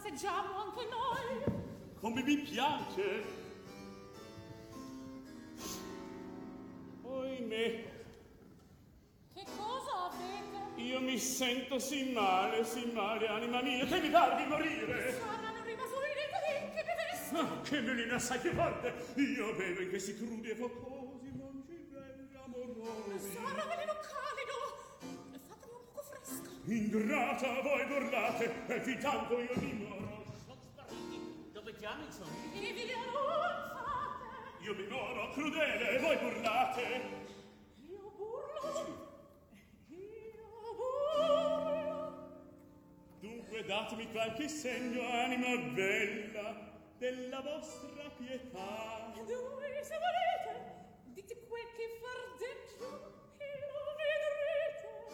festeggiamo anche noi. Come mi piace. Oimè. Che cosa avete? Io mi sento sì male, anima mia, che mi pare di morire. Saranno rimasuri dei cadenti che bevesco. Ah, che melina assai più forte. Io bevo in questi crudi e focosi, monci belli, amorosi. Sarà veleno calido. E fatemi un poco fresco. Ingrata, voi burlate, e fin tanto io dimoro. Sono spariti. Dove chiami, insomma? Che vi non fate? Io dimoro crudele, e voi burlate. Io burlo. Io burlo. Dunque datemi qualche segno, anima bella, della vostra pietà. Dove, se volete, dite quel che fardeggio e lo vedrete.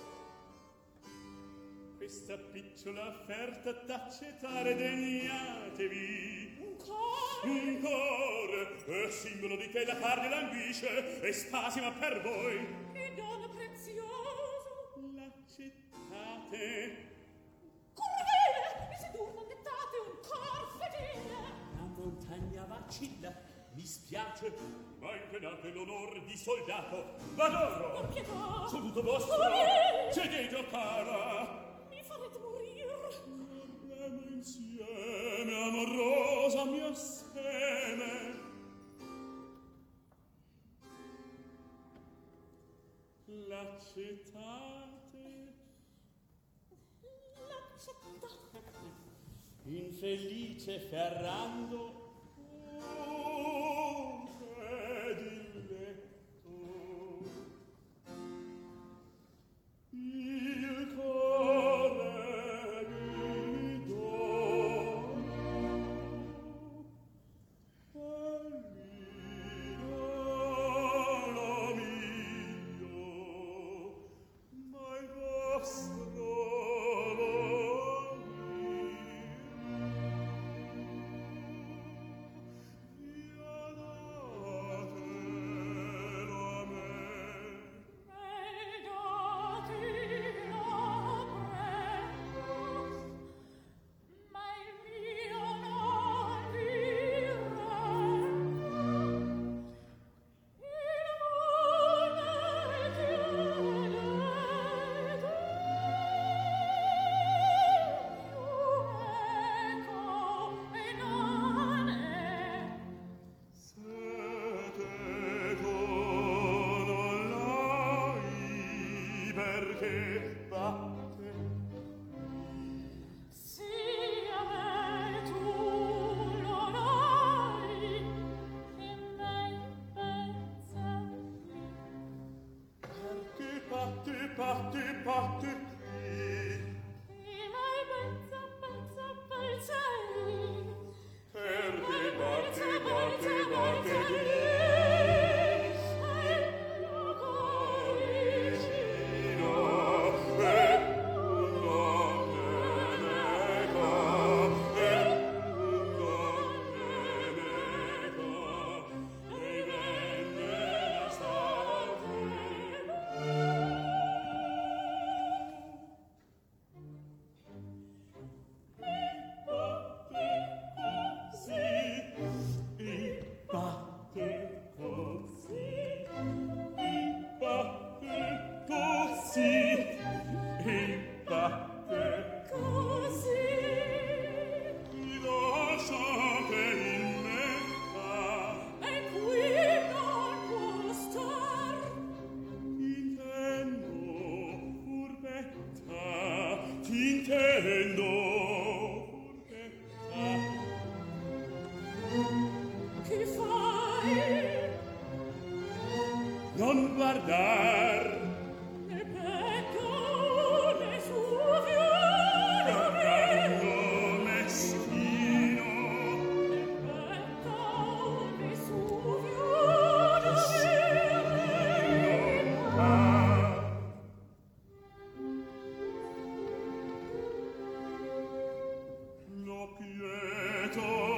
Questa picciola offerta t'accettare degnatevi. Un cuore è simbolo di che la carne languisce e spasima per voi. che dono prezioso. L'accettate. Corvele, e se dur non dettate un cor fedele. La montagna vacilla. Mi spiace. Ma impenate l'onor di soldato. V'adoro. Con pietà. Sono tutto vostro. Corvele. Cedeggio cara. Mi farete morir. Avremo insieme, amorosa mia seme. L'accettate. L'accettate. Infelice Ferrando. Oh, che diletto. Il cuore mi dono e l'idolo mio, ma il vostro Lo quieto